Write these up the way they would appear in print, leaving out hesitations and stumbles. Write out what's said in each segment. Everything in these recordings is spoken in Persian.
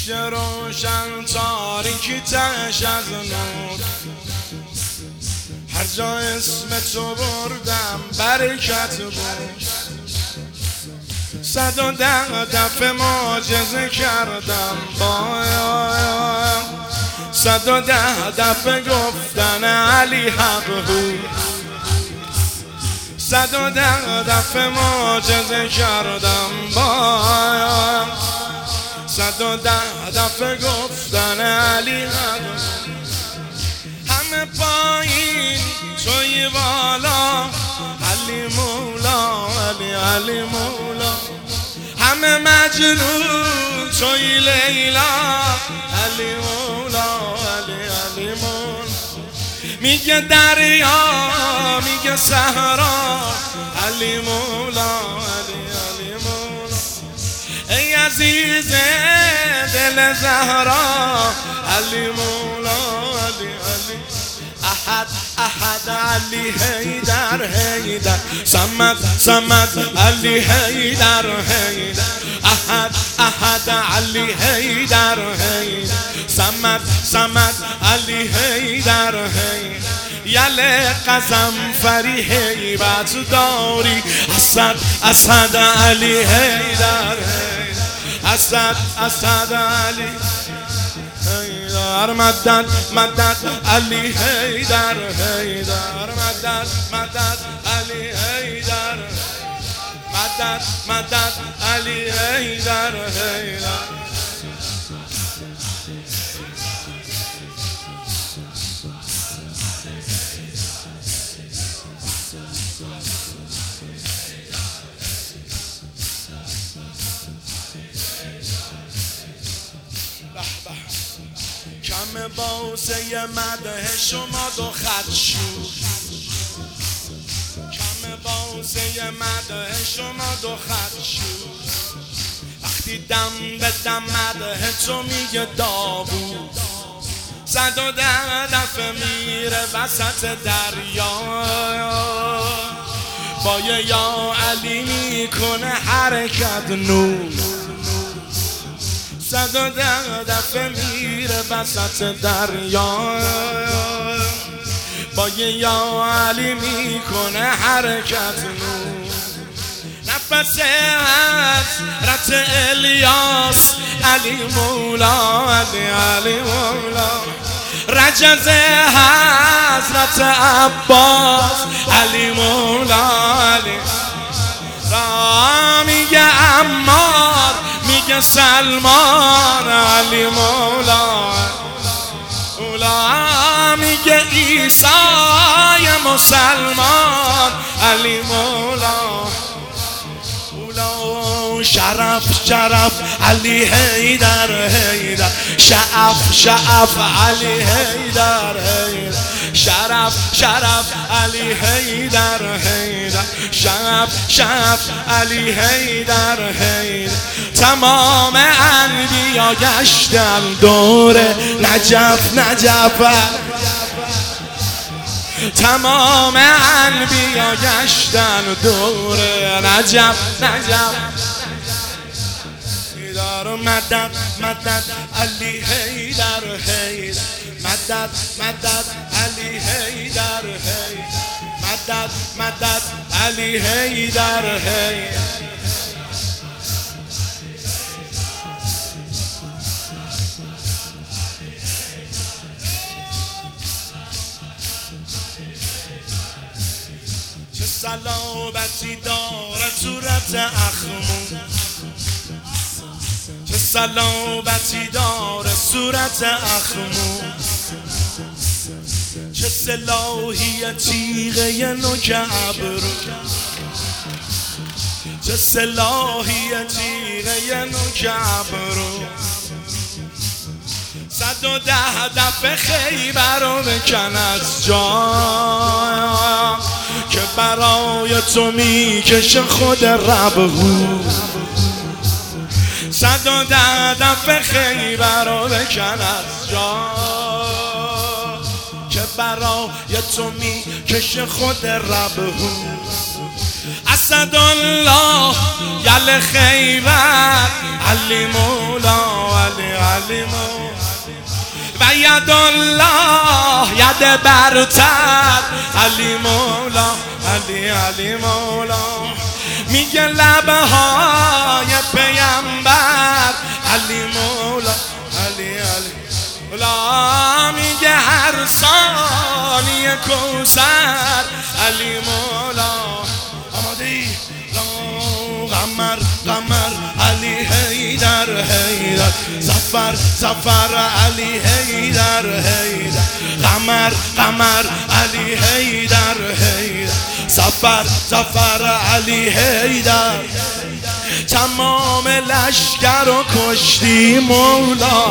یه روشن تاریکی تش از نور، هر جا اسم تو بردم برکت بود. 110 دفعه معجزه کردم با 110 دفعه گفتن علی حق بود. 110 دفعه معجزه کردم با 110 دفعه گفتن علی حق. همه پایین توی بالا، علی مولا علی علی مولا. همه مجنون توی لیلا، علی مولا علی علی مولا. میگه دریا میگه صحرا، علی مولا علی علی مولا. ای عزیز دل زهرا، علی مولا علی علی. احد احد علی حیدر حیدر، صمد صمد علی حیدر حیدر. احد احد علی حیدر حیدر، صمد صمد علی حیدر حیدر. یله قزنفری هیبت داری، اسد اسد علی حیدر حیدر. اسد اسد علی حیدر. مدد مدد علی حیدر حیدر. مدد مدد علی حیدر. مدد مدد علی حیدر حیدر. کم باسه مده شما دو خط شد، کم باسه مده شما دو خط شد. وقتی دم به دم مده تو میگه داوود، 110 دفعه میره وسط دریا، با یا علی میکنه حرکت نور. 110 دفعه میره وسط دریا، با یا علی میکنه حرکت نور. نفس حضرت الیاس، علی مولا علی علی مولا. رجز حضرت عباس، علی مولا علی. را میگه عمار میگه سلمان، علی مولا مولا. میگه عیسی مسلمان، علی مولا مولا. شرف شرف علی حیدر حیدر. شعف شعف علی حیدر حیدر. شرف شرف علی حیدر حیدر. شعف شعف علی حیدر حیدر. تمام انبیا گشتن دور نجف نجف. تمام انبیا گشتن دور نجف نجف. مدد مدد علی حیدر حیدر. مدد مدد علی حیدر حیدر. مدد مدد علی حیدر حیدر. چه صلابتی داره صورت اخمون، چه صلابتی داره صورت اخمون. چه صلاحی تیغه نوک ابرو، چه صلاحی تیغه نوک ابرو. 110 دفعه خیبر رو بکن از جا، که برای تو میکشه خود ربهو. 110 دفعه خیبر رو بکن از جا، که برای تو میکشه خود ربهو. اسدالله یل خیبر علی مولا علی مولا و یدالله ید برتر علی مولا علی مولا میگه لبهای پیامبر علی مولا علی مولا میگه هر ثانیه کوثر علی مولا آماده ای قمر علی حیدر ظفر علی حیدر قمر علی حیدر ظفر علی حیدر تمام لشکر و کشتی مولا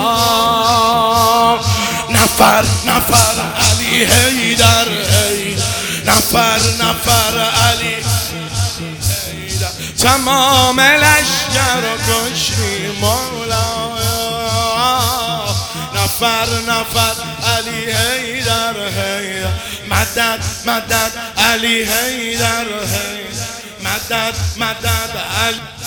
نفر علی حیدر نفر علی تمام لشکر و کشتی مولا نفر علی حیدر مدد علی حیدر مدد علی